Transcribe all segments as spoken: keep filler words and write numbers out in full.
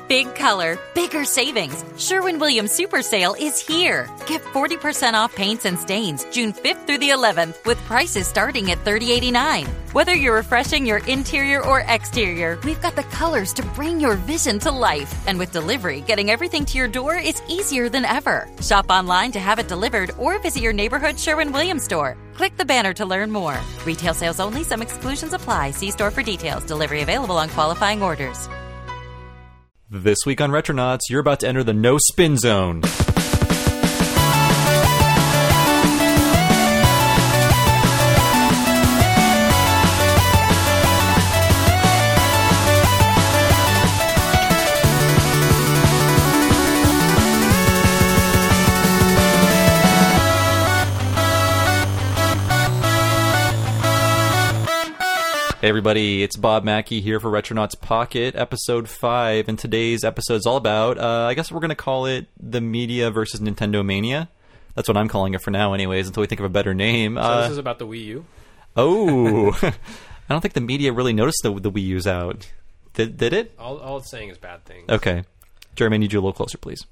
Big color, bigger savings. Sherwin-Williams Super Sale is here. Get forty percent off paints and stains June fifth through the eleventh with prices starting at thirty dollars and eighty-nine cents. Whether you're refreshing your interior or exterior, we've got the colors to bring your vision to life. And with delivery, getting everything to your door is easier than ever. Shop online to have it delivered or visit your neighborhood Sherwin-Williams store. Click the banner to learn more. Retail sales only. Some exclusions apply. See store for details. Delivery available on qualifying orders. This week on Retronauts, you're about to enter the no spin zone. Hey everybody, it's Bob Mackey here for Retronauts Pocket, episode five, and today's episode is all about, uh, I guess we're going to call it the media versus Nintendo Mania. That's what I'm calling it for now anyways, until we think of a better name. So uh, this is about the Wii U? Oh, I don't think the media really noticed the, the Wii U's out. Did, did it? All, all it's saying is bad things. Okay. Jeremy, I need you a little closer, please.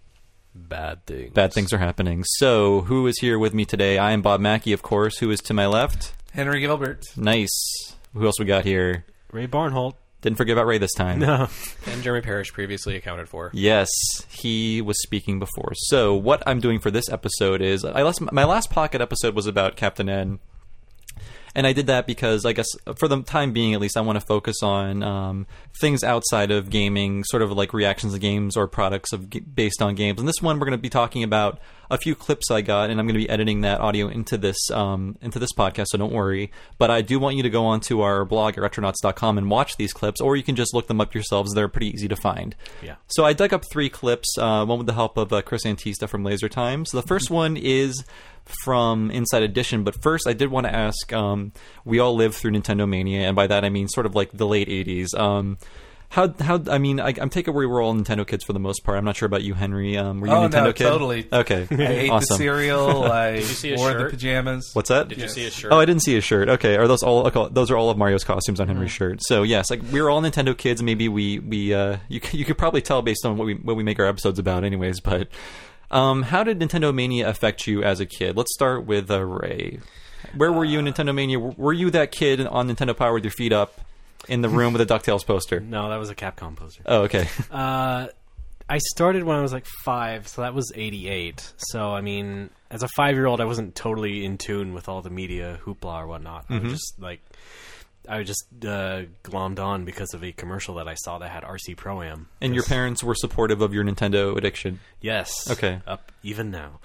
Bad things. Bad things are happening. So, who is here with me today? I am Bob Mackey, of course. Who is to my left? Henry Gilbert. Nice. Who else we got here? Ray Barnholt. Didn't forget about Ray this time. No. And Jeremy Parrish, previously accounted for. Yes, he was speaking before. So what I'm doing for this episode is, I last, my last Pocket episode was about Captain N. And I did that because, I guess, for the time being at least, I want to focus on um, things outside of gaming, sort of like reactions to games or products of based on games. And this one, we're going to be talking about a few clips I got, and I'm going to be editing that audio into this um, into this podcast, so don't worry. But I do want you to go onto our blog at retronauts dot com and watch these clips, or you can just look them up yourselves. They're pretty easy to find. Yeah. So I dug up three clips, uh, one with the help of uh, Chris Antista from Laser Time. So the first one is from Inside Edition, but first I did want to ask, um, we all lived through Nintendo Mania, and by that I mean sort of like the late eighties. Um, how, how, I mean, I, I'm taking we were all Nintendo kids for the most part. I'm not sure about you, Henry. Um, were you oh, a Nintendo no, kid? totally. Okay, I ate awesome. the cereal, I Did you see his wore shirt? the pajamas. What's that? Did Yes. you see his shirt? Oh, I didn't see his shirt. Okay, are those all? Okay, those are all of Mario's costumes on Henry's Mm. shirt. So yes, like we were all Nintendo kids. Maybe we we uh, you you could probably tell based on what we what we make our episodes about, anyways. But um, how did Nintendo Mania affect you as a kid? Let's start with uh, Ray. Where were you in Nintendo Mania? Were you that kid on Nintendo Power with your feet up in the room with a DuckTales poster? No, that was a Capcom poster. Oh, okay. Uh, I started when I was like five, so that was eighty-eight. So, I mean, as a five-year-old, I wasn't totally in tune with all the media hoopla or whatnot. I was just like, I was just uh, glommed on because of a commercial that I saw that had R C Pro-Am. And your Yes. parents were supportive of your Nintendo addiction? Yes. Okay. Up even now.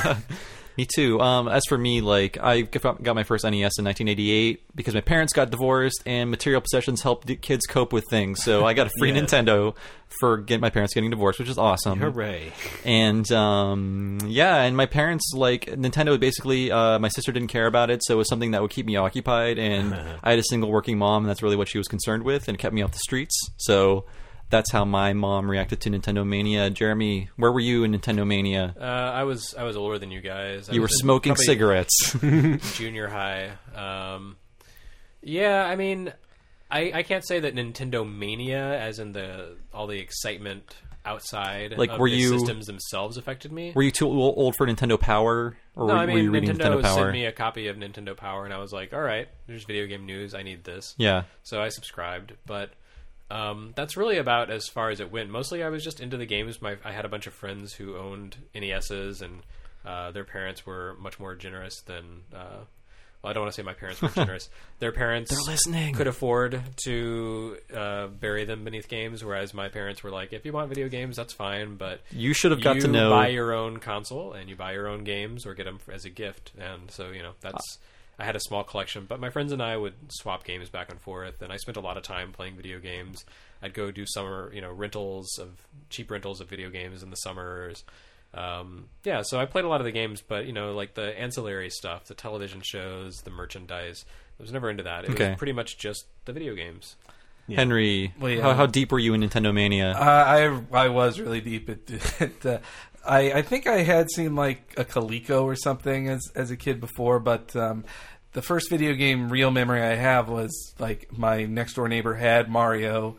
Me too. Um, as for me, like I got my first N E S in nineteen eighty-eight because my parents got divorced, and material possessions help kids cope with things. So I got a free Yeah. Nintendo for get my parents getting divorced, which is awesome. Hooray. And um, yeah, and my parents, like Nintendo, basically, uh, my sister didn't care about it, so it was something that would keep me occupied. And I had a single working mom, and that's really what she was concerned with, and it kept me off the streets. So that's how my mom reacted to Nintendo Mania. Jeremy, where were you in Nintendo Mania? Uh, I was I was older than you guys. I You were was in smoking probably cigarettes. Junior high. Um, yeah, I mean, I, I can't say that Nintendo Mania, as in the all the excitement outside Like, of were the you- systems themselves affected me. Were you too old for Nintendo Power? Or no, were, I were mean, you reading Nintendo, Nintendo Power? sent me a copy of Nintendo Power, and I was like, all right, there's video game news. I need this. Yeah. So I subscribed, but um, that's really about as far as it went. Mostly I was just into the games. My I had a bunch of friends who owned N E S's, and uh, their parents were much more generous than... Uh, well, I don't want to say my parents were generous. Their parents They're listening. could afford to uh, bury them beneath games, whereas my parents were like, if you want video games, that's fine, but You should have got you to know. buy your own console and you buy your own games or get them as a gift. And so, you know, that's... I had a small collection, but my friends and I would swap games back and forth, and I spent a lot of time playing video games. I'd go do summer, you know, rentals of cheap rentals of video games in the summers. Um, yeah, so I played a lot of the games, but you know, like the ancillary stuff, the television shows, the merchandise, I was never into that. It Okay. was pretty much just the video games. Henry, Well, yeah. how, how deep were you in Nintendo Mania? Uh, I I was really deep. At, at, uh, I I think I had seen like a Coleco or something as as a kid before, but um, the first video game real memory I have was like my next door neighbor had Mario,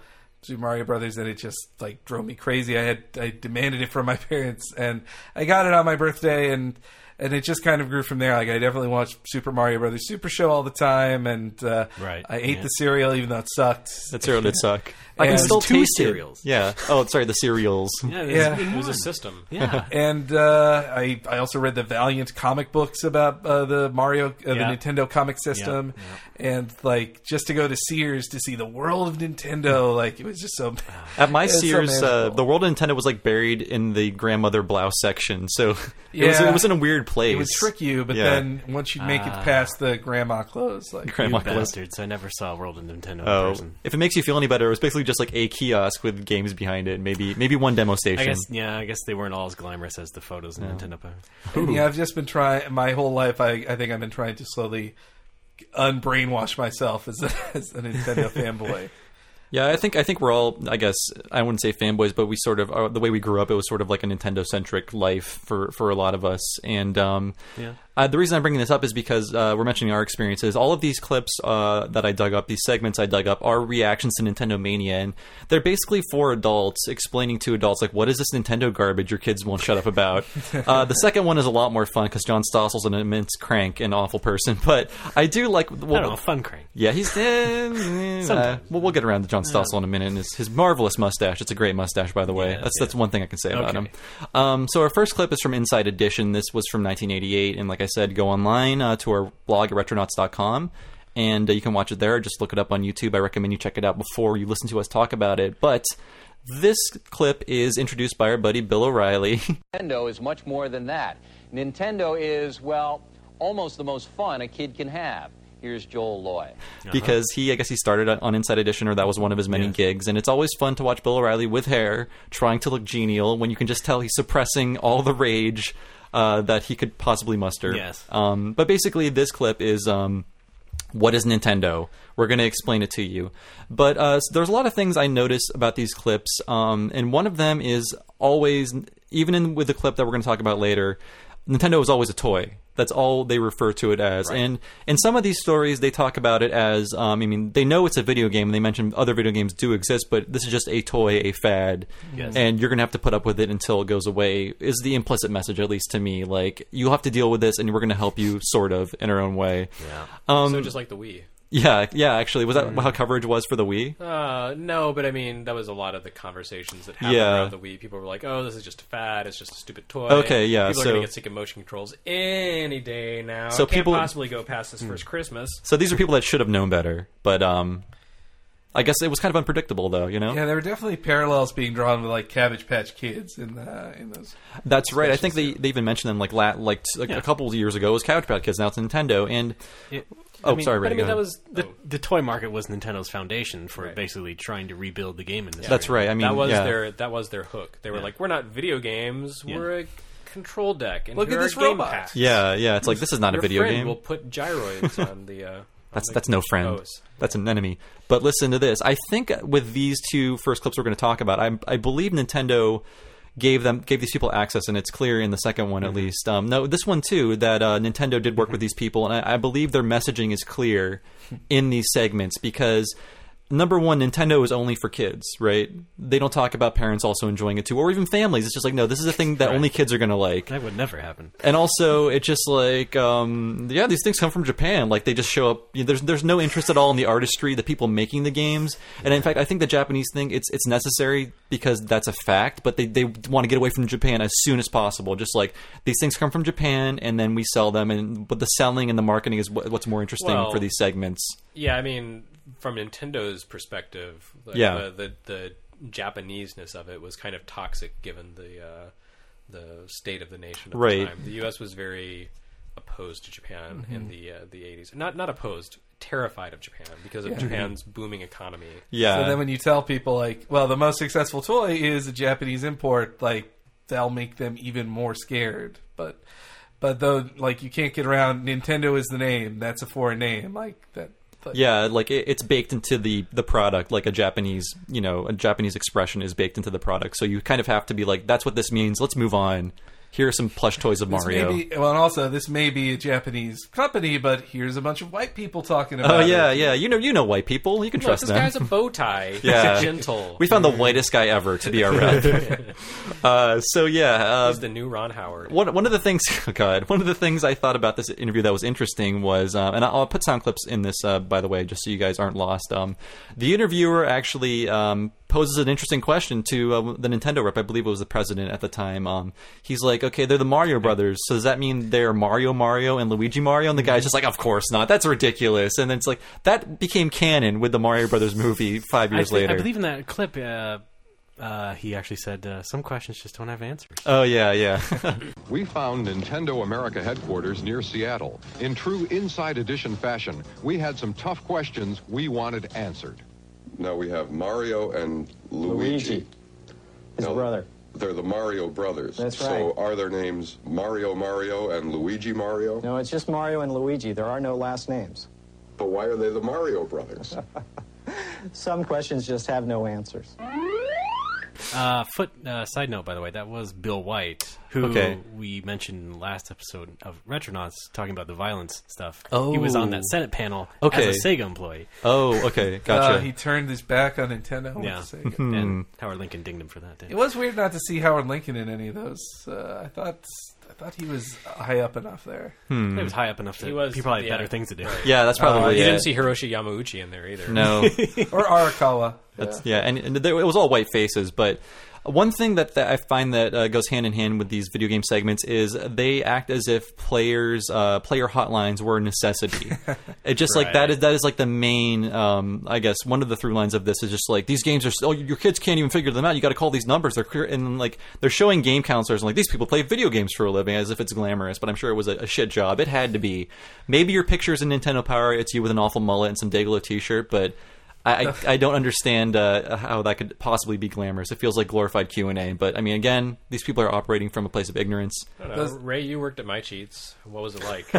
Super Mario Brothers, and it just like drove me crazy. I had I demanded it from my parents, and I got it on my birthday, and and it just kind of grew from there. Like I definitely watched Super Mario Brothers Super Show all the time, and uh, Right, I ate yeah. the cereal even though it sucked. That cereal did suck. I can And still two taste cereals. it. Yeah. Oh, sorry, the cereals. Yeah, Yeah. It was a system. Yeah. And uh, I I also read the Valiant comic books about uh, the Mario uh, Yeah. the Nintendo comic system, and like just to go to Sears to see the world of Nintendo, like it was just so. At my It's so Sears, uh, magical. the world of Nintendo was like buried in the grandmother blouse section, so it was Yeah. it was in a weird place. It would trick you, but Yeah. then once you make it past the grandma clothes, like Grandma You clothes. bastards! I never saw World of Nintendo in Oh, person. if it makes you feel any better, it was basically just like a kiosk with games behind it, maybe maybe one demo I station. guess yeah. I guess they weren't all as glamorous as the photos in Nintendo Power. And, yeah, I've just been trying my whole life. I, I think I've been trying to slowly unbrainwash myself as a, as a Nintendo fanboy. Yeah, I think I think we're all. I guess I wouldn't say fanboys, but we sort of are, the way we grew up. It was sort of like a Nintendo centric life for, for a lot of us. And um, Yeah. uh, the reason I'm bringing this up is because uh, we're mentioning our experiences. All of these clips uh, that I dug up, these segments I dug up, are reactions to Nintendo Mania, and they're basically for adults explaining to adults like, what is this Nintendo garbage your kids won't shut up about. uh, the second one is a lot more fun because John Stossel's an immense crank and awful person, but I do like. Well, I don't know, fun crank. yeah, he's. Eh, uh, well, we'll get around to John Stossel in a minute and his, his marvelous mustache. It's a great mustache, by the way. Yeah, that's yeah. that's one thing I can say about Okay. him. Um, so our first clip is from Inside Edition. This was from nineteen eighty-eight, and like I said, go online uh, to our blog at retronauts dot com, and uh, you can watch it there. Just look it up on YouTube. I recommend you check it out before you listen to us talk about it. But this clip is introduced by our buddy Bill O'Reilly. Nintendo is much more than that. Nintendo is, well, almost the most fun a kid can have. Here's Joel Loy. Because he, I guess he started on Inside Edition, or that was one of his many Yeah. gigs, and it's always fun to watch Bill O'Reilly with hair, trying to look genial, when you can just tell he's suppressing all the rage uh, that he could possibly muster. Yes. Um, but basically, this clip is, um, what is Nintendo? We're going to explain it to you. But uh, so there's a lot of things I notice about these clips, um, and one of them is always, even in with the clip that we're going to talk about later, Nintendo is always a toy. That's all they refer to it as. Right. And in some of these stories, they talk about it as, um, I mean, they know it's a video game, and they mention other video games do exist, but this is just a toy, a fad, Yes. and you're going to have to put up with it until it goes away, is the implicit message, at least to me. Like, you'll have to deal with this, and we're going to help you, sort of, in our own way. Yeah. Um, So just like the Wii. yeah, yeah, actually. Was that how coverage was for the Wii? Uh, no, but I mean, that was a lot of the conversations that happened Yeah. around the Wii. People were like, oh, this is just a fad. It's just a stupid toy. Okay, yeah, People are so- going to get sick of motion controls any day now. So It can't people- possibly go past this first Christmas. So these are people that should have known better, but um, I guess it was kind of unpredictable, though, you know? Yeah, there were definitely parallels being drawn with like Cabbage Patch Kids in the, in those. That's right. I think they, Special they even mentioned them like la- like t- Yeah. a couple of years ago. It was Couch Pad Kids, now it's Nintendo. And It- oh, I mean- sorry, But I Ray, mean, go that ahead. was The, oh, the toy market was Nintendo's foundation for Right. basically trying to rebuild the game industry. That's right. I mean, that was yeah. their that was their hook. They were Yeah. like, we're not video games. Yeah. We're a control deck. And Look here at are this game robot." packs. Yeah, yeah. It's like, this is not Your a video friend game. will put gyroids on the. Uh, That's on the that's no friend. O's. That's an enemy. But listen to this. I think with these two first clips we're going to talk about, I, I believe Nintendo gave them gave these people access, and it's clear in the second one at least. Um, no, this one too. That uh, Nintendo did work with these people, and I, I believe their messaging is clear in these segments because. Number one, Nintendo is only for kids, right? They don't talk about parents also enjoying it too, or even families. It's just like, no, this is a thing that Right. only kids are going to like. That would never happen. And also, it's just like, um, yeah, these things come from Japan. Like, they just show up. You know, there's there's no interest at all in the artistry, the people making the games. And in fact, I think the Japanese thing, it's it's necessary because that's a fact. But they, they want to get away from Japan as soon as possible. Just like, these things come from Japan, and then we sell them. And but the selling and the marketing is what, what's more interesting Well, for these segments. Yeah, I mean, from Nintendo's perspective, the, Yeah. the, the the Japaneseness of it was kind of toxic given the uh, the state of the nation at Right. the time. The U S was very opposed to Japan in the uh, the eighties. Not not opposed, terrified of Japan because of Japan's booming economy. Yeah. So then when you tell people like, well, the most successful toy is a Japanese import, like that'll make them even more scared. But but though, like you can't get around. Nintendo is the name. That's a foreign name. Like that. But, Yeah, like it, it's baked into the, the product, like a Japanese, you know, a Japanese expression is baked into the product. So you kind of have to be like, that's what this means. Let's move on. here are some plush toys of This Mario. may be, well, and also this may be a Japanese company, but here's a bunch of white people talking about Oh yeah, it. yeah. You know, you know white people. You can Look, trust this them. guy's a bow tie. Yeah. He's gentle. We found the whitest guy ever to be our rep. uh, so yeah, uh, He's the new Ron Howard. one one of the things, oh God, one of the things I thought about this interview that was interesting was, uh, and I'll put sound clips in this, uh, by the way, just so you guys aren't lost. Um, the interviewer actually um, poses an interesting question to uh, the Nintendo rep. I believe it was the president at the time. Um, he's like, "Okay, they're the Mario Brothers, so does that mean they're Mario Mario and Luigi Mario?" And the guy's just like, "Of course not. That's ridiculous." And then it's like that became canon with the Mario Brothers movie five I, years thi- later. I believe in that clip, uh, uh, he actually said uh, some questions just don't have answers. Oh yeah, yeah. We found Nintendo America headquarters near Seattle. In true Inside Edition fashion, we had some tough questions we wanted answered. Now we have Mario and Luigi. Luigi, his Now, brother. They're the Mario brothers. That's So right. are their names Mario Mario and Luigi Mario? No, it's just Mario and Luigi. There are no last names. But why are they the Mario brothers? Some questions just have no answers. Uh, foot uh, side note, by the way, that was Bill White, who Okay. we mentioned in the last episode of Retronauts, talking about the violence stuff. Oh. He was on that Senate panel Okay. as a Sega employee. Oh, okay, gotcha. Uh, he turned his back on Nintendo. with Yeah. Sega. And Howard Lincoln dinged him for that. It Didn't was weird not to see Howard Lincoln in any of those. Uh, I thought I thought he was high up enough there. he? He was high up enough that He was, he probably had yeah. better things to do. yeah, that's probably You it. didn't see Hiroshi Yamauchi in there either. No. Or Arakawa. That's, yeah, and, and there, it was all white faces. But one thing that, that I find that uh, goes hand in hand with these video game segments is they act as if players, uh, player hotlines were a necessity. It just like that Right. is that is like the main. Um, I guess one of the through lines of this is just like these games are. Oh, your kids can't even figure them out. You got to call these numbers. They're clear, and like they're showing game counselors and like these people play video games for a living as if it's glamorous. But I'm sure it was a, a shit job. It had to be. Maybe your picture's in Nintendo Power. It's you with an awful mullet and some Dayglow t-shirt, but. I, I, I don't understand uh, how that could possibly be glamorous. It feels like glorified Q and A. But, I mean, again, these people are operating from a place of ignorance. I don't know. Ray, you worked at My Cheats. What was it like?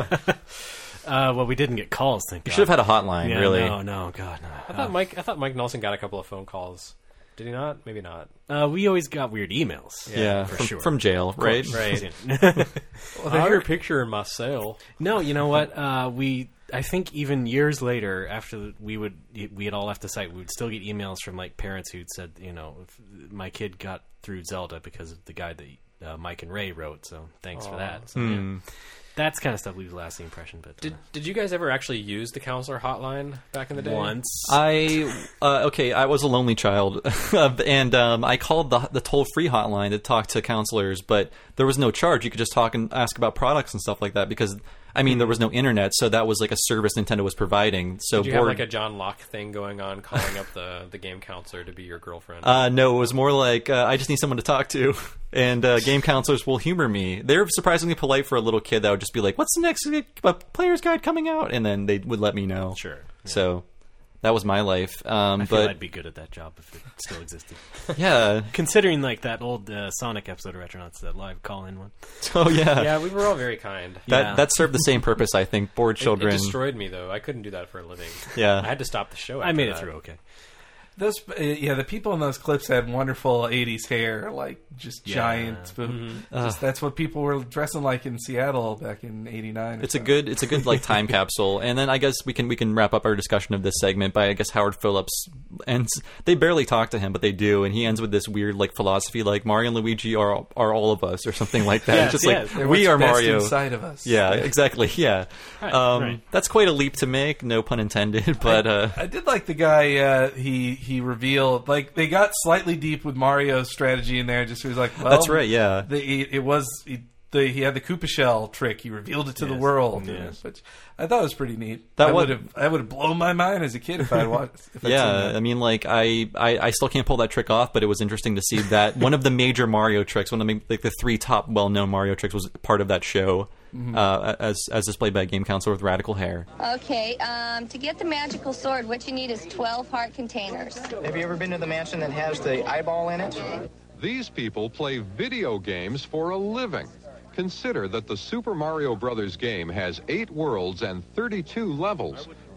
Uh, well, we didn't get calls, thank You God. should have had a hotline, yeah, really. No, no, God, no. I thought Mike. I thought Mike Nelson got a couple of phone calls. Did he not? Maybe not. Uh, we always got weird emails. Yeah, for from, sure. from jail, right? Right. Yeah. Well, your picture in my cell. No, you know what? Uh, we, I think, even years later, after we would, we had all left the site, we would still get emails from like parents who'd said, you know, if my kid got through Zelda because of the guide that uh, Mike and Ray wrote. So thanks for that. So, yeah. That's kind of stuff leaves a lasting impression. But uh, Did Did you guys ever actually use the counselor hotline back in the day? once, I uh, okay. I was a lonely child, and um, I called the the toll free hotline to talk to counselors, but there was no charge. You could just talk and ask about products and stuff like that because. I mean, there was no internet, so that was like a service Nintendo was providing. So Did you board, have like a John Locke thing going on, calling up the, the game counselor to be your girlfriend? Uh, no, it was more like uh, I just need someone to talk to, and uh, game counselors will humor me. They're surprisingly polite for a little kid that would just be like, "What's the next uh, player's guide coming out?" And then they would let me know. sure. So that was my life. Um, I feel but I'd be good at that job if it still existed. yeah, Considering like that old uh, Sonic episode of Retronauts, that live call-in one. oh yeah, yeah, we were all very kind. that Yeah. that served the same purpose, I think. Bored It, it children. destroyed me though. I couldn't do that for a living. Yeah. I had to stop the show. I after made it that. through okay. Those, uh, yeah, the people in those clips had wonderful eighties hair, like just Yeah. giant. but Just, that's what people were dressing like in Seattle back in eighty-nine. It's a good, it's a good like time capsule, and then I guess we can we can wrap up our discussion of this segment by I guess Howard Phillips ends. They barely talk to him, but they do, and he ends with this weird like philosophy, like Mario and Luigi are are all of us, or something like that. Yes, It's just yes. like we are Mario. inside of us. Yeah, exactly. Yeah, Right, um, right. that's quite a leap to make. No pun intended. But uh, I did like the guy. Uh, he he revealed like they got slightly deep with Mario's strategy in there. Just he was like, well, That's right, yeah. The, it, it was he, the, he had the Koopa shell trick. He revealed it to the Yes, world, yes. which I thought was pretty neat. That I wa- would have I would have blown my mind as a kid if I'd watched. If I'd seen yeah, that. I mean, like I, I, I still can't pull that trick off, but it was interesting to see that one of the major Mario tricks, one of the like the three top well-known Mario tricks, was part of that show, uh, as as displayed by a game counselor with radical hair. Okay, um, to get the magical sword, what you need is twelve heart containers. Have you ever been to the mansion that has the eyeball in it? These people play video games for a living. Consider that the Super Mario Brothers game has eight worlds and thirty-two levels.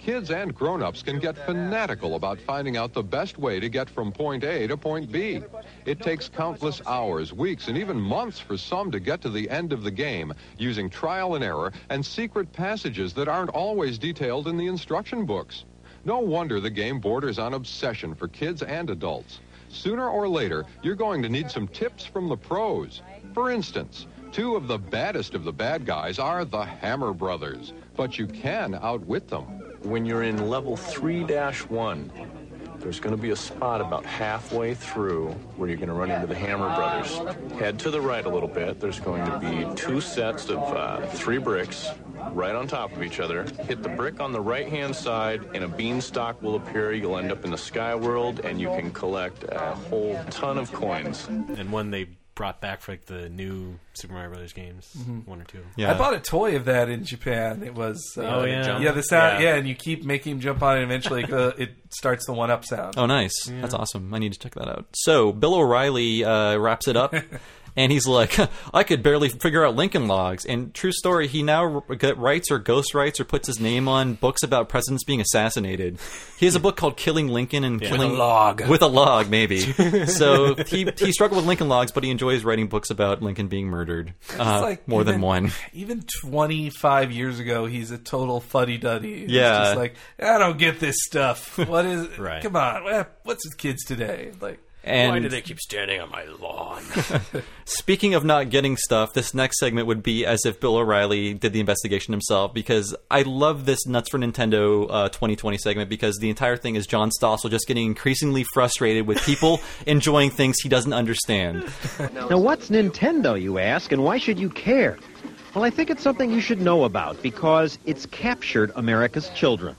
kids and grown-ups can get fanatical about finding out the best way to get from point A to point B. It takes countless hours, weeks, and even months for some to get to the end of the game using trial and error and secret passages that aren't always detailed in the instruction books. No wonder the game borders on obsession for kids and adults. Sooner or later, you're going to need some tips from the pros. For instance, two of the baddest of the bad guys are the Hammer Brothers, but you can outwit them. When you're in level three dash one, there's going to be a spot about halfway through where you're going to run into the Hammer Brothers. Head to the right a little bit. There's going to be two sets of uh, three bricks right on top of each other. Hit the brick on the right-hand side, and a beanstalk will appear. You'll end up in the Sky World, and you can collect a whole ton of coins. And when they brought back for like the new Super Mario Brothers games, mm-hmm. one or two. Yeah. I bought a toy of that in Japan. It was uh, oh yeah, yeah, the sound, yeah. yeah, and you keep making him jump on it, and eventually uh, it starts the one up sound. Oh, nice, yeah. That's awesome. I need to check that out. So Bill O'Reilly uh, wraps it up. And he's like, I could barely figure out Lincoln Logs. And true story, he now writes or ghost writes or puts his name on books about presidents being assassinated. He has a book called Killing Lincoln and yeah. Killing... With a log. With a log, maybe. So he he struggled with Lincoln Logs, but he enjoys writing books about Lincoln being murdered. Uh, like more even, than one. Even twenty-five years ago, he's a total fuddy-duddy. He's yeah. just like, I don't get this stuff. What is it? Right. Come on. What's with kids today? Like... And why do they keep standing on my lawn? Speaking of not getting stuff, this next segment would be as if Bill O'Reilly did the investigation himself, because I love this Nuts for Nintendo uh, twenty twenty segment, because the entire thing is John Stossel just getting increasingly frustrated with people enjoying things he doesn't understand. Now, what's Nintendo, you ask, and why should you care? Well, I think it's something you should know about, because it's captured America's children.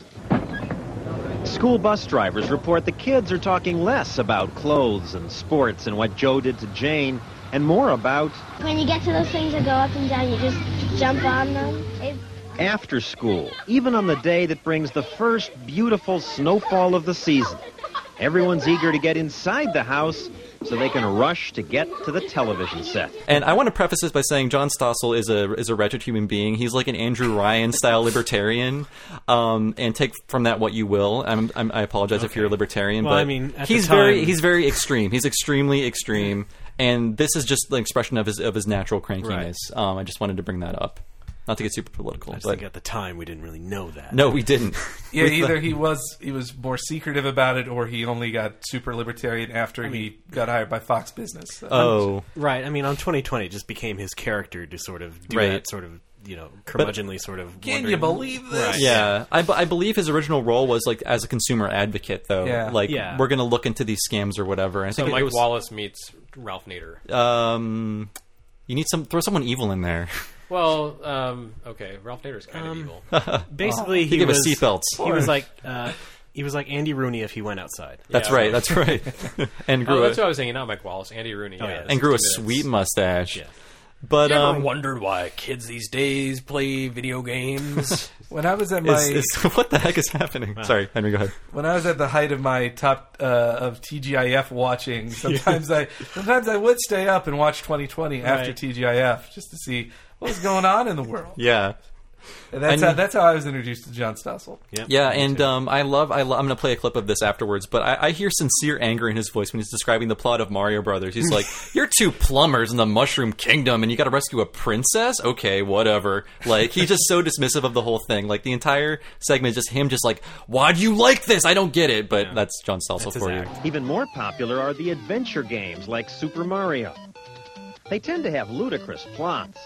School bus drivers report the kids are talking less about clothes and sports and what Joe did to Jane, and more about... When you get to those things that go up and down, you just jump on them. It's... After school, even on the day that brings the first beautiful snowfall of the season. Everyone's eager to get inside the house so they can rush to get to the television set. And I want to preface this by saying John Stossel is a is a wretched human being. He's like an Andrew Ryan-style libertarian, um, and take from that what you will. I'm, I'm, I apologize okay. if you're a libertarian, well, but I mean, at he's the time... very he's very extreme. He's extremely extreme, and this is just the expression of his of his natural crankiness. Right. Um, I just wanted to bring that up. Not to get super political, I just but think at the time we didn't really know that. No, we didn't. Yeah, either the... he was he was more secretive about it, or he only got super libertarian after I mean, he got hired by Fox Business. Oh, right. I mean, on twenty twenty, it just became his character to sort of do right. that sort of, you know, curmudgeonly but, sort of. Can wondering. you believe this? Right. Yeah, I, I believe his original role was like as a consumer advocate, though. Yeah. Like yeah. we're going to look into these scams or whatever. I so think Mike it was, Wallace meets Ralph Nader. Um, you need some throw someone evil in there. Well, um, okay, Ralph Nader's kind um, of evil. Basically, he, he gave was us seatbelts. He was like uh, he was like Andy Rooney if he went outside. That's yeah, right. That's right. and grew oh, that's a, what I was saying. Not Mike Wallace, Andy Rooney. Oh, yeah, yeah. and grew a minutes. sweet mustache. Yeah. But you ever um, wondered why kids these days play video games? When I was at my is, is, what the heck is happening? Wow. Sorry, Henry, go ahead. When I was at the height of my top uh, of T G I F watching, sometimes I sometimes I would stay up and watch twenty twenty right. after T G I F just to see what was going on in the world. Yeah. And that's and, how that's how I was introduced to John Stossel. Yep, yeah, and um, I love I lo- I'm going to play a clip of this afterwards, but I, I hear sincere anger in his voice when he's describing the plot of Mario Brothers. He's like, "You're two plumbers in the Mushroom Kingdom, and you got to rescue a princess? Okay, whatever." Like he's just so dismissive of the whole thing. Like the entire segment is just him, just like, "Why do you like this? I don't get it." But yeah. that's John Stossel for you. Even more popular are the adventure games like Super Mario. They tend to have ludicrous plots.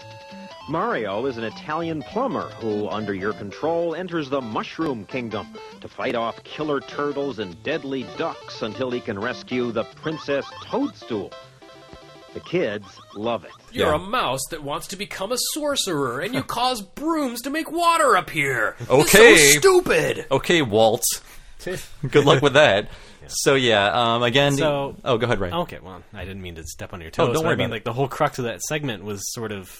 Mario is an Italian plumber who, under your control, enters the Mushroom Kingdom to fight off killer turtles and deadly ducks until he can rescue the Princess Toadstool. The kids love it. You're yeah. a mouse that wants to become a sorcerer, and you cause brooms to make water appear. Okay. This is so stupid. Okay, Walt. Good luck with that. Yeah. So yeah, um, again. So, oh, go ahead, Ray. Okay, well, I didn't mean to step on your toes. Oh, don't worry I mean, about like it. the whole crux of that segment was sort of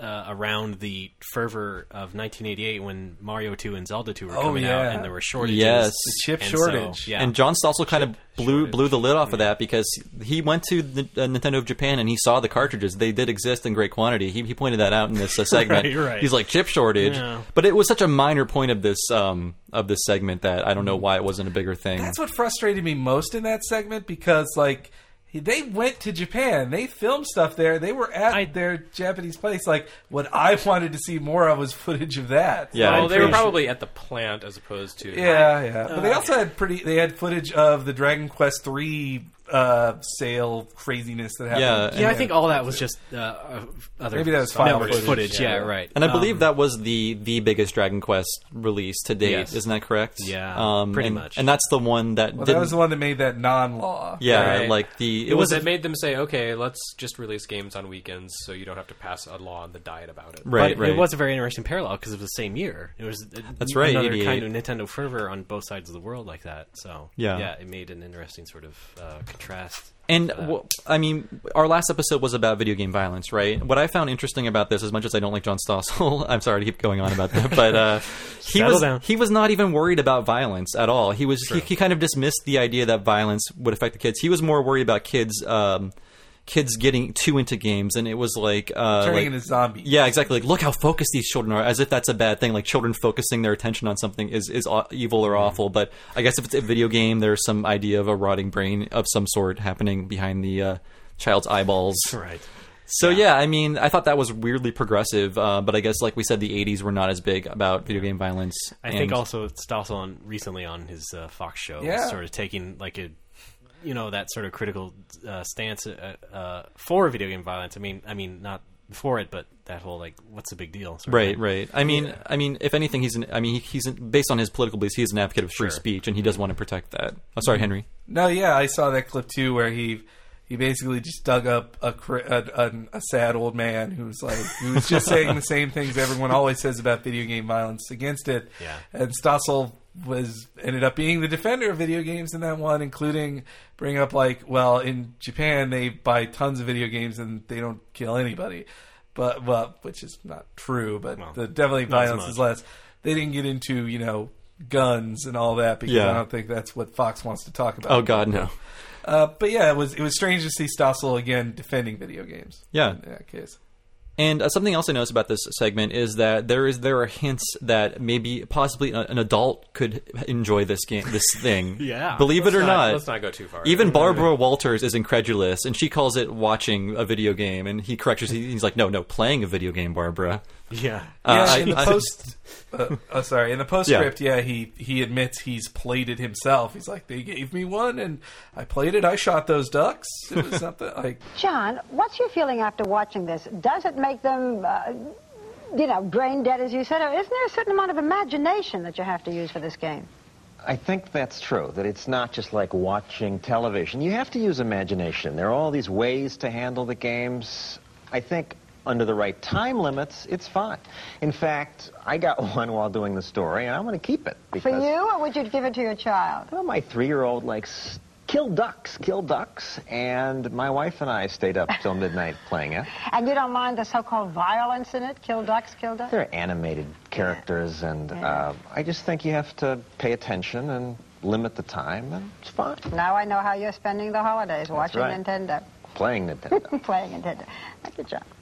uh, around the fervor of nineteen eighty-eight when Mario two and Zelda two were Oh, coming out, yeah. and there were shortages. Yes. The chip And shortage. So, yeah. And John Stossel kind of blew shortage. blew the lid off of that because he went to the uh, Nintendo of Japan and he saw the cartridges. They did exist in great quantity. He, he pointed that out in this uh, segment. Right, right. He's like, chip shortage. Yeah. But it was such a minor point of this um, of this segment that I don't know why it wasn't a bigger thing. That's what frustrated me most in that segment because, like, they went to Japan. They filmed stuff there. They were at I- their Japanese place. Like, what I wanted to see more of was footage of that. Yeah, well, I'm they were pretty probably at the plant as opposed to. Yeah, yeah. But Uh, they also had pretty. They had footage of the Dragon Quest three uh, sale craziness that happened. Yeah, Yeah, I and- think all that was just uh, uh, other Maybe that was file network footage. footage. Yeah, Yeah. right. And I believe Um, that was the the biggest Dragon Quest release to date. Yes. Isn't that correct? Yeah, um, pretty and, much. And that's the one that Well, didn't. that was the one that made that non-law. yeah, Right. like the it It was was it made them say, okay, let's just release games on weekends, so you don't have to pass a law on the diet about it. right, but right. it was a very interesting parallel because it was the same year. It was uh, That's right, another eighty-eight. kind of Nintendo fervor on both sides of the world like that. So Yeah. yeah, it made an interesting sort of uh, contrast. And well, I mean, our last episode was about video game violence, right? What I found interesting about this, as much as I don't like John Stossel, I'm sorry to keep going on about that, but uh, he Settle was down. he was not even worried about violence at all. He was he, he kind of dismissed the idea that violence would affect the kids. He was more worried about kids. Um, kids getting too into games, and it was like uh, Turning like- into zombies. Yeah, exactly. Like, look how focused these children are, as if that's a bad thing. Like, children focusing their attention on something is, is aw- evil or awful. But I guess if it's a video game, there's some idea of a rotting brain of some sort happening behind the uh, child's eyeballs. Right. So, yeah. I mean, I thought that was weirdly progressive. Uh, but I guess, like we said, the eighties were not as big about video game violence. I and- think also Stossel on recently on his uh, Fox show Yeah. was sort of taking like a you know that sort of critical uh, stance uh, uh, for video game violence. I mean, I mean not for it, but that whole like, what's the big deal? sort of Right, thing. right. I mean, Yeah. I mean, if anything, he's an. I mean, he, he's an, based on his political beliefs, he's an advocate of free Sure. speech, and he does want to protect that. Oh, sorry, Henry. No, yeah, I saw that clip too, where he he basically just dug up a cri- a, a, a sad old man who's like who's just saying the same things everyone always says about video game violence against it. Yeah. And Stossel was ended up being the defender of video games in that one, including bring up like, well, in Japan they buy tons of video games and they don't kill anybody, but well, which is not true, but Well, the definitely not as violence much. is less. They didn't get into you know guns and all that because Yeah. I don't think that's what Fox wants to talk about. Oh God, no. Uh, but yeah, it was it was strange to see Stossel again defending video games. Yeah. in that case. And uh, something else I noticed about this segment is that there is there are hints that maybe possibly a, an adult could enjoy this game, this thing. Yeah. Believe it Let's or not- not. let's not go too far. Even Barbara Walters is incredulous, and she calls it watching a video game, and he corrects her. He's like, "No, no, playing a video game, Barbara." Yeah. Uh, Yeah, I- in the I- post, uh, oh, sorry, in the postscript, yeah. he he admits he's played it himself. He's like, they gave me one, and I played it. I shot those ducks. It was something like, John, what's your feeling after watching this? Does it make them, uh, you know, brain dead, as you said, or isn't there a certain amount of imagination that you have to use for this game? I think that's true, that it's not just like watching television. You have to use imagination. There are all these ways to handle the games. I think under the right time limits, it's fine. In fact, I got one while doing the story, and I'm going to keep it. For Because, you, or would you give it to your child? well, my three-year-old likes kill ducks, kill ducks, and my wife and I stayed up till midnight playing it. And you don't mind the so-called violence in it? Kill ducks, kill ducks? They're animated characters, and uh, I just think you have to pay attention and limit the time, and it's fine. Now I know how you're spending the holidays, watching right. Nintendo. Playing Nintendo. Playing Nintendo. Thank you, John.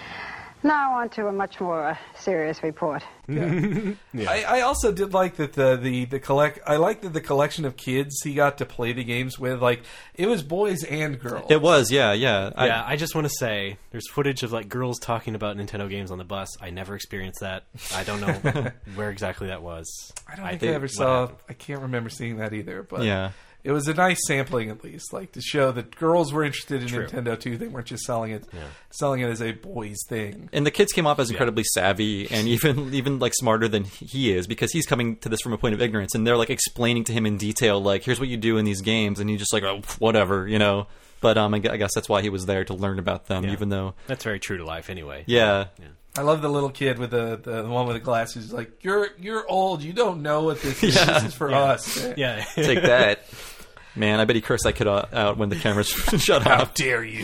Now on to a much more uh, serious report. yeah. I, I also did like that the the the collect. I like that the collection of kids he got to play the games with, like it was boys and girls. It was, yeah, yeah. I- Yeah, I just want to say there's footage of like girls talking about Nintendo games on the bus. I never experienced that. I don't know where exactly that was. I don't think I, think- ever what saw. happened? I can't remember seeing that either. But Yeah. it was a nice sampling at least, like to show that girls were interested in True. Nintendo too. They weren't just selling it, selling it as a boys thing. And the kids came off as incredibly savvy and even even like smarter than he is because he's coming to this from a point of ignorance, and they're like explaining to him in detail, like, here's what you do in these games, and he's just like, oh, whatever, you know. But um, I gu- I guess that's why he was there to learn about them, Yeah. even though That's very true to life anyway. yeah. I love the little kid with the, the, the one with the glasses. He's like, you're you're old. You don't know what this is. Yeah. This is for Yeah. us. Yeah. Take that. Man, I bet he cursed that kid out out when the cameras shut How off. dare you?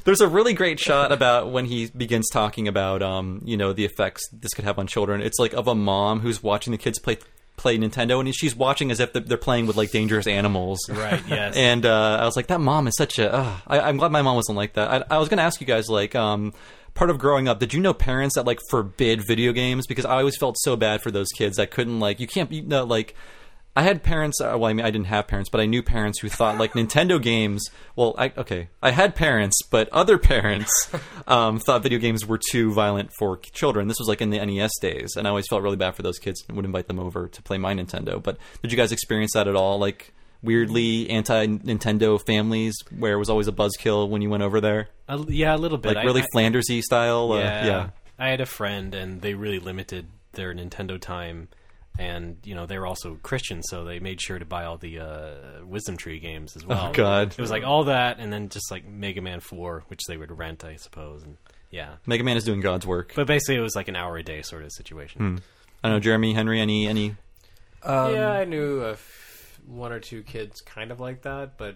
There's a really great shot about when he begins talking about, um, you know, the effects this could have on children. It's like of a mom who's watching the kids play play Nintendo, and she's watching as if they're playing with like dangerous animals. Right. Yes. And uh, I was like, that mom is such a. Uh, I, I'm glad my mom wasn't like that. I, I was going to ask you guys, like, um, part of growing up, did you know parents that like forbid video games? Because I always felt so bad for those kids that couldn't like. You can't. You know, like. I had parents. Uh, well, I mean, I didn't have parents, but I knew parents who thought like Nintendo games. Well, I, okay, I had parents, but other parents um, thought video games were too violent for children. This was like in the N E S days, and I always felt really bad for those kids and would invite them over to play my Nintendo. But did you guys experience that at all? Like weirdly anti-Nintendo families where it was always a buzzkill when you went over there? Uh, yeah, a little bit. Like really I, Flanders-y style. Yeah, uh, yeah. I had a friend, and they really limited their Nintendo time. And, you know, they were also Christians, so they made sure to buy all the uh, Wisdom Tree games as well. Oh, God. It was like all that, and then just like Mega Man four, which they would rent, I suppose. And yeah. Mega Man is doing God's work. But basically it was like an hour a day sort of situation. Hmm. I don't know, Jeremy, Henry, any... any... Um, yeah, I knew a f- one or two kids kind of like that, but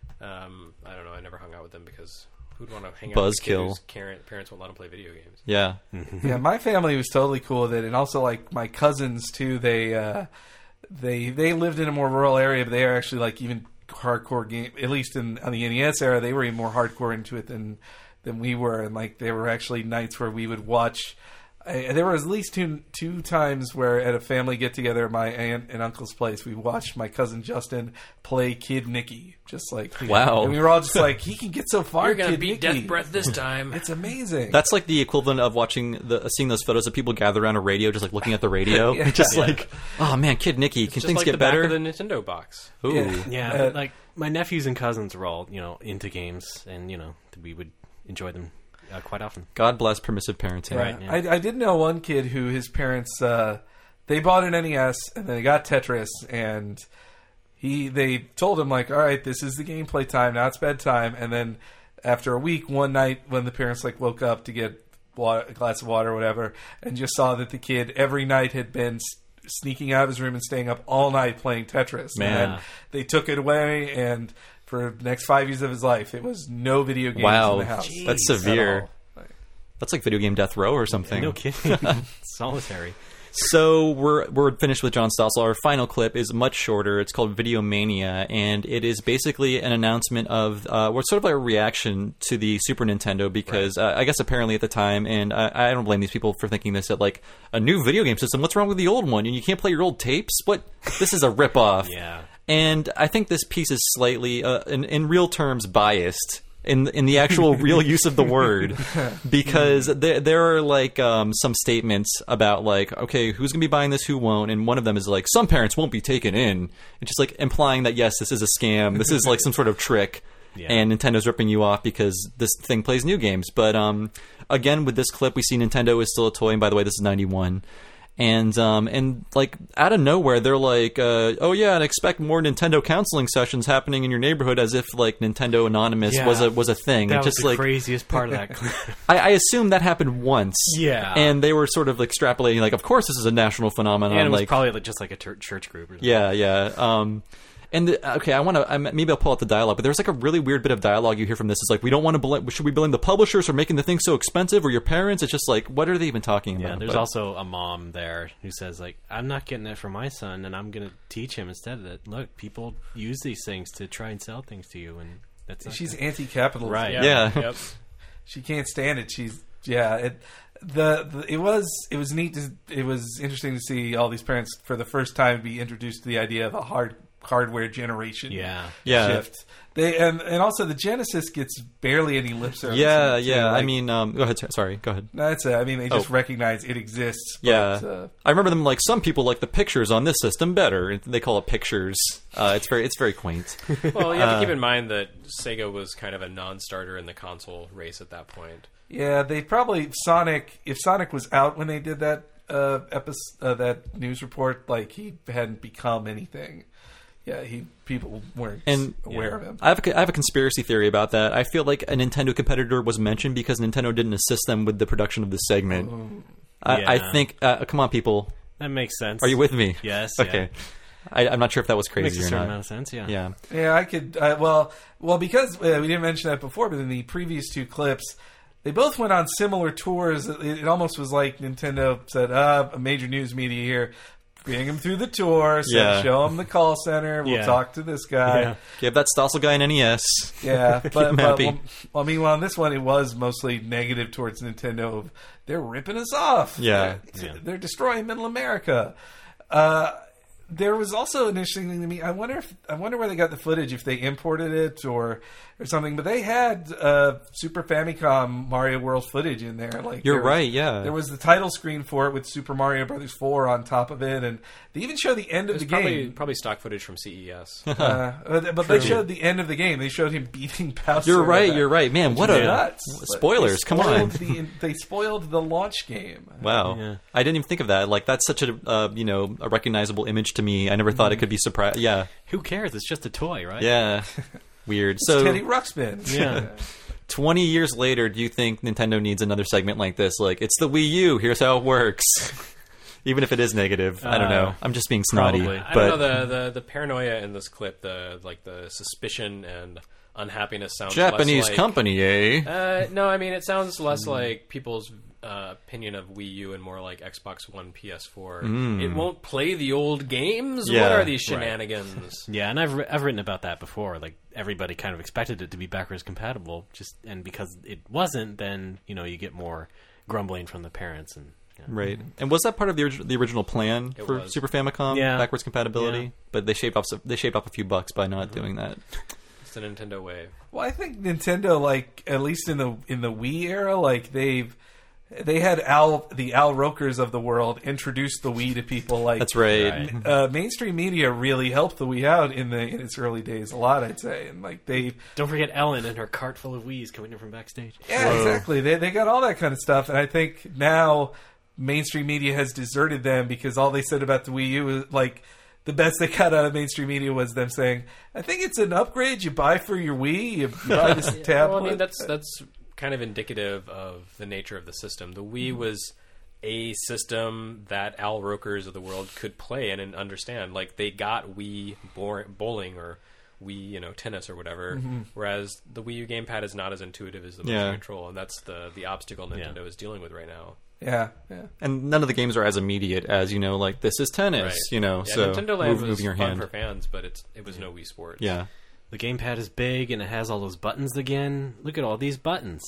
um, I don't know, I never hung out with them because... Who'd want to hang out with a kid whose parent, parents won't let them play video games? Yeah. Yeah, my family was totally cool with it, and also like my cousins too. They uh, they they lived in a more rural area, but they are actually like even hardcore game. At least in on the N E S era, they were even more hardcore into it than than we were. And like there were actually nights where we would watch. I, there were at least two two times where at a family get together at my aunt and uncle's place, we watched my cousin Justin play Kid Nicky. Just like wow, and we were all just like, he can get so far. You're gonna Kid beat Nicky. Death Breath this time. It's amazing. That's like the equivalent of watching the seeing those photos of people gather around a radio, just like looking at the radio, yeah. just yeah. like, oh man, Kid Nicky, It's can just things like get the better? Back of the Nintendo box. Ooh, yeah, yeah Uh, but like my nephews and cousins were all, you know, into games, and you know we would enjoy them. Uh, quite often. God bless permissive parenting. Yeah. Right, yeah. I, I did know one kid who his parents uh, they bought an N E S and then they got Tetris, and he they told him like, all right, this is the gameplay time, now it's bedtime. And then after a week, one night when the parents like woke up to get water, a glass of water or whatever, and just saw that the kid every night had been sneaking out of his room and staying up all night playing Tetris. Man. And then they took it away, and for the next five years of his life, it was no video games wow, in the house. Jeez. That's severe. That's like video game death row or something. No kidding. Solitary. So we're we're finished with John Stossel. Our final clip is much shorter. It's called Video Mania, and it is basically an announcement of uh, what's sort of like a reaction to the Super Nintendo. Because right. uh, I guess apparently at the time, and I, I don't blame these people for thinking this, that like a new video game system. What's wrong with the old one? And you can't play your old tapes. What? This is a ripoff. Yeah. And I think this piece is slightly, uh, in, in real terms, biased in in the actual real use of the word, because there there are like um, some statements about like, okay, who's gonna be buying this, who won't, and one of them is like, some parents won't be taken in. It's just like implying that yes, this is a scam, this is like some sort of trick, yeah. and Nintendo's ripping you off because this thing plays new games. But um, again, with this clip, we see Nintendo is still a toy, and by the way, this is ninety-one. And um and like out of nowhere they're like, uh, oh yeah, and expect more Nintendo counseling sessions happening in your neighborhood, as if like Nintendo Anonymous yeah, was a was a thing. That it was just the like craziest part of that clip. I, I assume that happened once. Yeah, and they were sort of like extrapolating, like, of course this is a national phenomenon. And it was like, probably like, just like a ter- church group. Or something. Yeah, yeah. Um, And the, okay, I want to maybe I'll pull out the dialogue, but there's like a really weird bit of dialogue you hear from this. It's like, we don't want to blame. Should we blame the publishers for making the thing so expensive, or your parents? It's just like, what are they even talking yeah, about? There's but, also a mom there who says like, I'm not getting it for my son, and I'm going to teach him instead of that. Look, people use these things to try and sell things to you, and that's not she's good. anti-capitalist, right? Yeah, yeah. Yep. She can't stand it. She's yeah. It, the, the it was it was neat. To, it was interesting to see all these parents for the first time be introduced to the idea of a hard. hardware generation yeah. Yeah. shift. They and, and also the Genesis gets barely any lip service. Yeah, in it, yeah. like, I mean, um, go ahead. Sorry, go ahead. no, that's it. I mean, they just Oh. recognize it exists. But, Yeah, uh, I remember them like, some people like the pictures on this system better. They call it pictures. Uh, it's very it's very quaint. Well, you have Uh, to keep in mind that Sega was kind of a non-starter in the console race at that point. yeah, they probably Sonic. If Sonic was out when they did that uh, episode, uh, that news report, like he hadn't become anything. Yeah, he people weren't and aware yeah. of him. I have a, I have a conspiracy theory about that. I feel like a Nintendo competitor was mentioned because Nintendo didn't assist them with the production of this segment. Ooh. I, Yeah. I think. Uh, come on, people. That makes sense. Are you with me? Yes. Okay. Yeah. I, I'm not sure if that was crazy Makes a or certain not. amount of sense, yeah. Yeah. Yeah, I could. Uh, well, well, because uh, we didn't mention that before, but in the previous two clips, they both went on similar tours. It, it almost was like Nintendo said, uh, a major news media here, bring him through the tour, so Yeah. show him the call center, we'll Yeah. talk to this guy. Yeah. Give that Stossel guy an N E S. Yeah, Keep but, him but happy. well, well, meanwhile, on this one, it was mostly negative towards Nintendo. Of, they're ripping us off. Yeah. They're, Yeah. they're destroying Middle America. Uh, there was also an interesting thing to me. I wonder if I wonder where they got the footage, if they imported it or or something. But they had uh, Super Famicom Mario World footage in there. Like You're there was- right, yeah. There was the title screen for it with Super Mario Brothers four on top of it, and they even show the end of There's the probably, game. probably stock footage from C E S. Uh, but they True. showed the end of the game. They showed him beating Bowser. You're with right, that, you're right. Man, which what is a- nuts. spoilers, They come on. spoiled the- they spoiled the launch game. Wow, Yeah. I didn't even think of that. Like that's such a uh, you know a recognizable image to me. I never thought it could be surprise. Yeah, Who cares? It's just a toy, right? yeah, weird. It's So Teddy Ruxpin. Yeah. twenty years later, do you think Nintendo needs another segment like this? Like it's the Wii U. Here's how it works. Even if it is negative, I don't know. Uh, I'm just being snotty. probably. I But don't know, the, the the paranoia in this clip, the like the suspicion and unhappiness sounds Japanese less like, company, eh? Uh, no, I mean it sounds less like people's uh, opinion of Wii U and more like Xbox One, P S four. Mm. It won't play the old games. What Yeah. are these Right. shenanigans? Yeah, and I've, I've written about that before. Like, everybody kind of expected it to be backwards compatible, just and because it wasn't, then, you know, you get more grumbling from the parents. and yeah. Right. And was that part of the, orig- the original plan It for was. Super Famicom Yeah. backwards compatibility? Yeah. But they shaved off some, they shaved off a few bucks by not doing that. It's the Nintendo way. Well, I think Nintendo, like at least in the in the Wii era, like they've they had Al the Al Rokers of the world introduce the Wii to people. Like That's right. m- Uh, mainstream media really helped the Wii out in the in its early days a lot, I'd say, and like they Don't forget Ellen and her cart full of Wiis coming in from backstage. yeah exactly they they got all that kind of stuff, and I think now mainstream media has deserted them because all they said about the Wii U is like. The best they got out of mainstream media was them saying, "I think it's an upgrade you buy for your Wii. You, you buy this tablet." Well, I mean that's that's kind of indicative of the nature of the system. The Wii was a system that Al Rokers of the world could play and, and understand. Like they got Wii bow- bowling or Wii, you know, tennis or whatever. Mhm. Whereas the Wii U gamepad is not as intuitive as the Yeah. motion control, and that's the the obstacle Nintendo is dealing with right now. Yeah, yeah. And none of the games are as immediate as, you know, like this is tennis, Right. you know, Yeah, so Nintendo Land move, was moving your fun hand. for fans, but it's it was no Wii Sports. Yeah. The gamepad is big and it has all those buttons again. Look at all these buttons.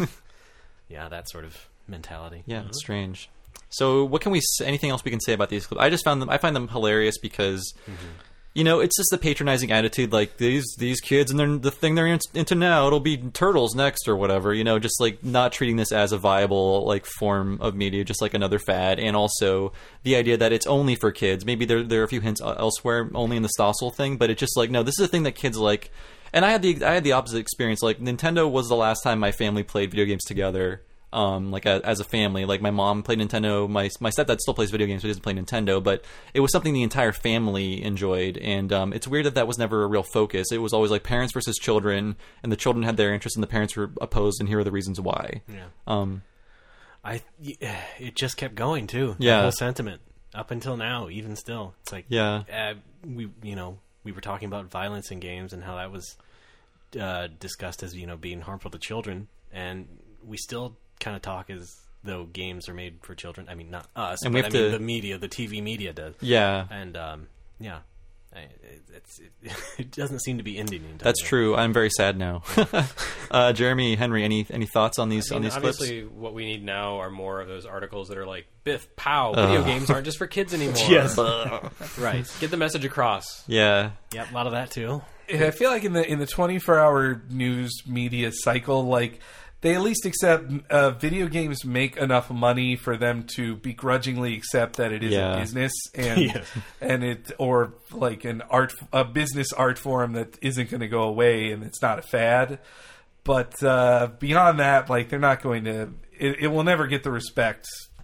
Yeah, that sort of mentality. Yeah, it's strange. So, what can we? s- Anything else we can say about these clips? I just found them. I find them hilarious because, you know, it's just the patronizing attitude. Like these these kids and they're, the thing they're in- into now, it'll be turtles next or whatever. You know, just like not treating this as a viable like form of media, just like another fad. And also the idea that it's only for kids. Maybe there there are a few hints elsewhere, only in the Stossel thing, but it's just like no, this is a thing that kids like. And I had the I had the opposite experience. Like Nintendo was the last time my family played video games together. Um, like a, as a family, like my mom played Nintendo. My my stepdad still plays video games, but he doesn't play Nintendo. But it was something the entire family enjoyed, and um, it's weird that that was never a real focus. It was always like parents versus children, and the children had their interests, and the parents were opposed, and here are the reasons why. Yeah. Um, I it just kept going too. Yeah. The whole sentiment up until now, even still, it's like Yeah. uh, we you know we were talking about violence in games and how that was uh, discussed as you know being harmful to children, and we still kind of talk as though games are made for children. I mean, not us, And but we I have mean to- the media, the T V media does. Yeah. and um, yeah. I, it, it's, it, it doesn't seem to be ending. anytime That's soon. true. I'm very sad now. uh, Jeremy, Henry, any any thoughts on these I mean, on these clips? obviously, what we need now are more of those articles that are like, "Biff, pow! Ugh. Video games aren't just for kids anymore." Yes. Right. Get the message across. Yeah. Yep, a lot of that too. Yeah, I feel like in the in the twenty-four hour news media cycle, like they at least accept uh, video games make enough money for them to begrudgingly accept that it is Yeah. a business and Yeah. and it or like an art a business art form that isn't going to go away and it's not a fad. But uh, beyond that, like they're not going to. It, it will never get the respect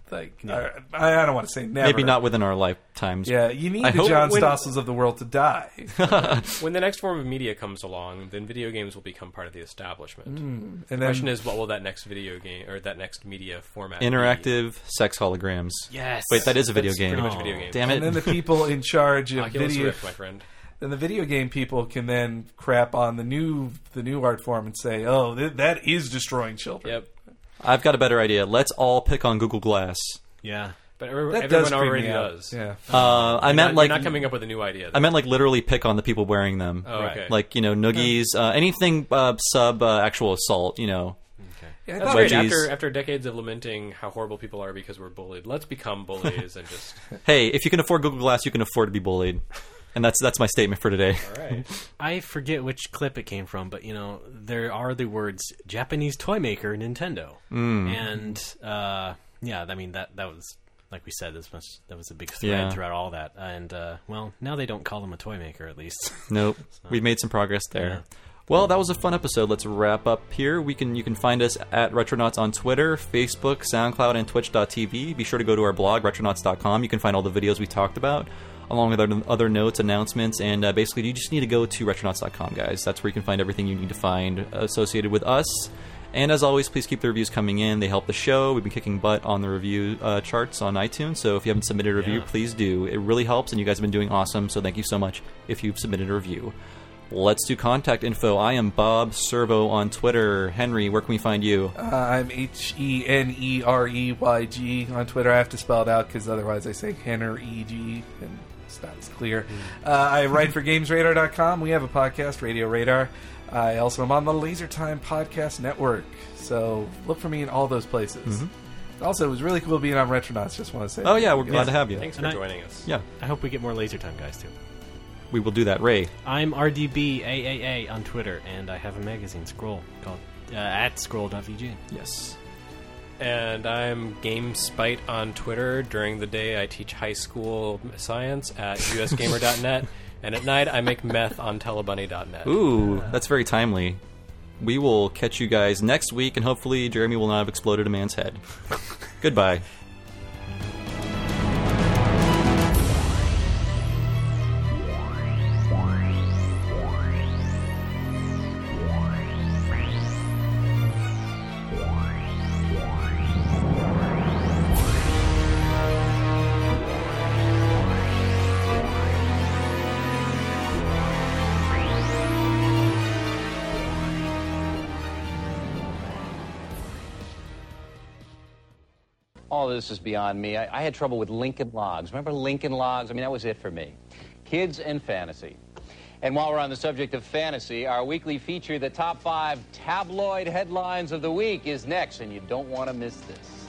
Like, Yeah. I, I don't want to say never. Maybe not within our lifetimes. Yeah, you need I the hope- John when- Stossels of the world to die. When the next form of media comes along, then video games will become part of the establishment. Mm. The And then- question is, what will that next video game or that next media format be? Interactive sex holograms. Yes. Wait, that is a video That's game. pretty much video game. Damn it. And then the people in charge of Oculus video, Rift, my friend. Then the video game people can then crap on the new the new art form and say, "Oh, th- that is destroying children." Yep. I've got a better idea. Let's all pick on Google Glass. Yeah. But every, That everyone does creep already me out. does. Yeah. Uh, I You're meant not, like you're not coming up with a new idea. I meant like literally pick on the people wearing them. Oh, okay. Like, you know, noogies, uh, anything uh, sub uh, actual assault. You know. Yeah, I That's thought- great. Wedgies. After after decades of lamenting how horrible people are because we're bullied, let's become bullies and just. Hey, if you can afford Google Glass, you can afford to be bullied. And that's that's my statement for today. All right. I forget which clip it came from, but you know there are the words Japanese toy maker Nintendo, Mm. and uh, yeah, I mean that that was like we said, this much that was a big thread Yeah. throughout all that, and uh, well, now they don't call them a toy maker at least. Nope. So- We've made some progress there. Yeah. Well, that was a fun episode. Let's wrap up here. We can you can find us at Retronauts on Twitter, Facebook, SoundCloud, and Twitch dot T V. Be sure to go to our blog, retronauts dot com. You can find all the videos we talked about, along with other, other notes, announcements, and uh, basically you just need to go to retronauts dot com, guys. That's where you can find everything you need to find associated with us. And as always, please keep the reviews coming in. They help the show. We've been kicking butt on the review uh, charts on iTunes, so if you haven't submitted a review, Yeah. please do. It really helps, and you guys have been doing awesome, so thank you so much if you've submitted a review. Let's do contact info. I am Bob Servo on Twitter. Henry, where can we find you? Uh, I'm H E N E R E Y G on Twitter. I have to spell it out because otherwise I say Henner E G and it's not as clear. Uh, I write for games radar dot com. We have a podcast, Radio Radar. I also am on the Laser Time Podcast Network. So look for me in all those places. Also, it was really cool being on Retronauts. Just want to say. Oh, yeah, we're Yeah. glad to have you. Thanks for And I- joining us. Yeah, I hope we get more Laser Time guys too. we will do that. Ray. I'm R D B A A A on Twitter, and I have a magazine, Scroll, called uh, at scroll dot V G. Yes. And I'm GameSpite on Twitter. During the day, I teach high school science at U S gamer dot net. And at night, I make meth on telebunny dot net. Ooh, that's very timely. We will catch you guys next week, and hopefully Jeremy will not have exploded a man's head. Goodbye. All this is beyond me. I, I had trouble with Lincoln Logs. Remember Lincoln Logs? I mean, that was it for me. Kids and fantasy. And while we're on the subject of fantasy, our weekly feature, the top five tabloid headlines of the week, is next, and you don't want to miss this.